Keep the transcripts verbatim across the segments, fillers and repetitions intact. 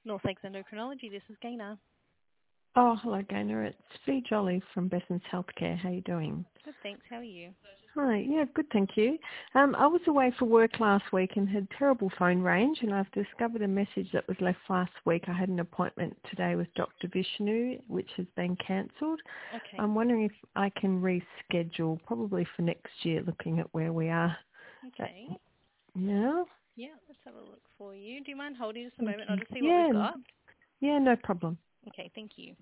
North Lakes Endocrinology, this is Gaynor. Oh, hello, Gaynor. It's Fee Jolly from Besson's Healthcare. How are you doing? Good, thanks. How are you? Hi. Yeah, good, thank you. Um, I was away for work last week and had terrible phone range, and I've discovered a message that was left last week. I had an appointment today with Doctor Vishnu, which has been cancelled. Okay. I'm wondering if I can reschedule, probably for next year, looking at where we are. Okay. Yeah. Yeah, let's have a look for you. Do you mind holding just a Thank moment? I'll you. just see what we've Yeah. got. Yeah, no problem. Okay, thank you.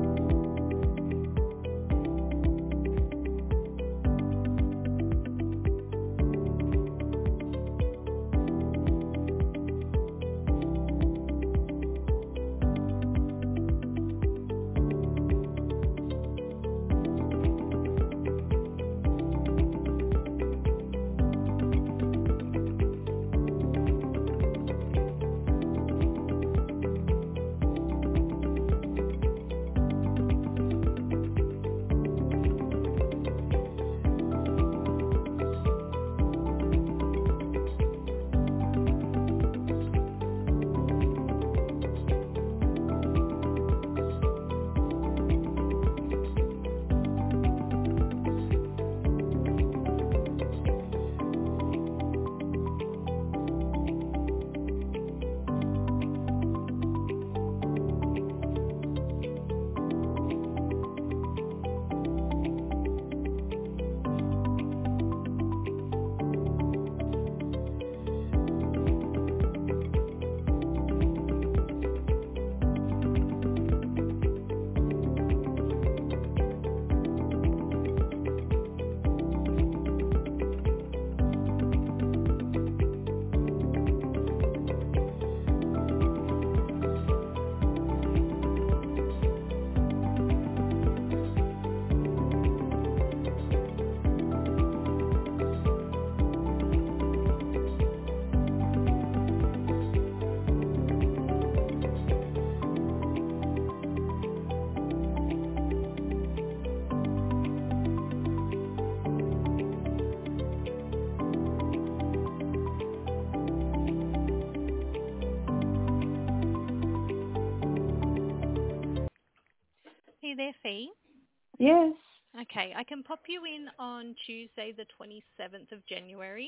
Hey there, Fee. Yes. Okay, I can pop you in on Tuesday the twenty-seventh of January.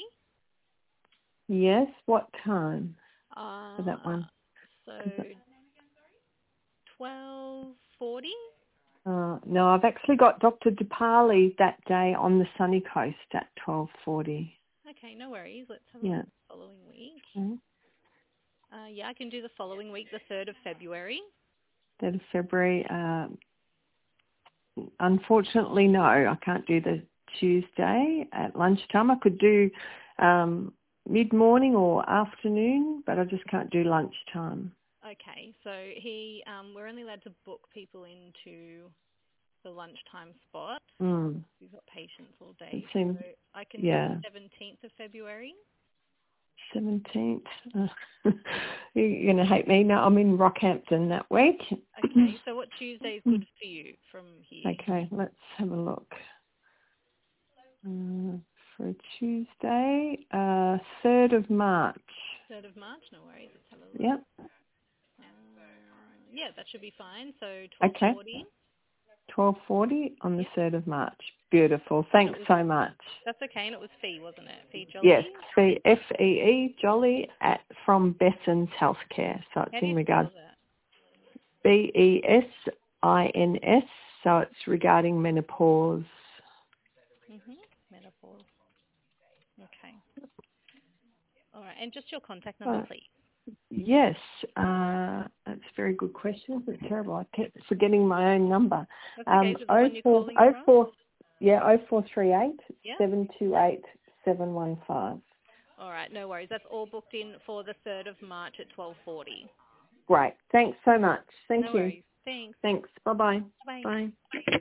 Yes. What time for Uh, that one? so 'Cause that- twelve forty? Uh, no, I've actually got Doctor Dipali that day on the sunny coast at twelve forty. Okay, no worries. Let's have a look Yeah. at the following week. Mm. Uh, yeah, I can do the following week, the third of February. Third of February. Uh, unfortunately, no, I can't do the Tuesday at lunchtime. I could do um, mid-morning or afternoon, but I just can't do lunchtime. Okay, so he, um, we're only allowed to book people into the lunchtime spot. Mm. We've got patients all It day, so seems, I can do the yeah. seventeenth of February. seventeenth. Uh, you're going to hate me. No, I'm in Rockhampton that week. Okay, so what Tuesday is good for you from here? Okay, let's have a look. Uh, for a Tuesday, uh, third of March. third of March, no worries. Let's have a look. Yep. Uh, yeah, that should be fine. So Okay. twelve forty. twelve forty on the Yep. third of March. Beautiful. And it Thanks was, so much. that's okay, and it was Fee, wasn't it? Fee Yes, Jolly? F E E Jolly at from Besson's Healthcare. So it's How do in you regards spell that? B E S I N S. So it's regarding menopause. Mm-hmm. Menopause. Okay. All right, and just your contact number, Uh, please. yes, uh, that's a very good question. It's terrible. I kept forgetting my own number. That's okay. Um, Is it the oh one you're four calling oh from? four, yeah, oh four three eight Yeah. seven two eight seven one five. All right, no worries. That's all booked in for the third of March at twelve forty. Great. Thanks so much. Thank No you. worries. Thanks. Thanks. Bye-bye. Bye. Bye.